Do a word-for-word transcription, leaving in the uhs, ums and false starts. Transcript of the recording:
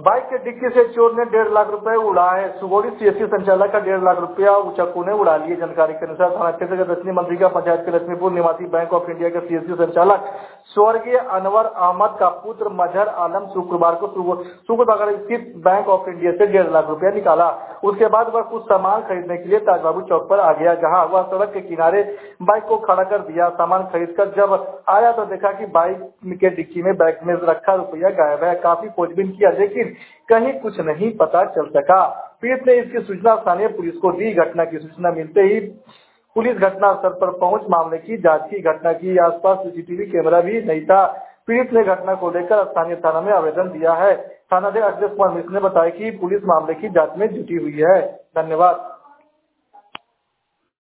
Bike के dicky से चोर ने डेढ़ लाख रुपए उड़ाए। सुगौली सीएससी संचालक का डेढ़ लाख रुपया उचक्कू ने उड़ा लिए। जानकारी के अनुसार थाना क्षेत्र के दक्षिणी मंत्रिका पंचायत के लक्ष्मीपुर निवासी बैंक ऑफ इंडिया के सीएससी संचालक स्वर्गीय अनवर अहमद का पुत्र मजहर आलम शुक्रवार को शुक्रनगर स्थित बैंक ऑफ इंडिया से डेढ़ लाख रुपया निकाला। उसके बाद वह कुछ सामान खरीदने के लिए ताजबाबू चौक पर आ गया, जहाँ वह सड़क के किनारे बाइक को खड़ा कर दिया। सामान खरीद कर जब आया तो देखा कि बाइक के डिक्की में बैग में रखा रुपया गायब है। काफी खोजबीन किया लेकिन कहीं कुछ नहीं पता चल सका। पीड़ित ने इसकी सूचना स्थानीय पुलिस को दी। घटना की सूचना मिलते ही पुलिस घटनास्थल पर पहुंच मामले की जांच की। घटना की आसपास सीसीटीवी कैमरा भी नहीं था। पीड़ित ने घटना को लेकर स्थानीय थाना में आवेदन दिया है। थानाध्यक्ष अखिलेश कुमार मिश्र ने बताया कि पुलिस मामले की जांच में जुटी हुई है। धन्यवाद।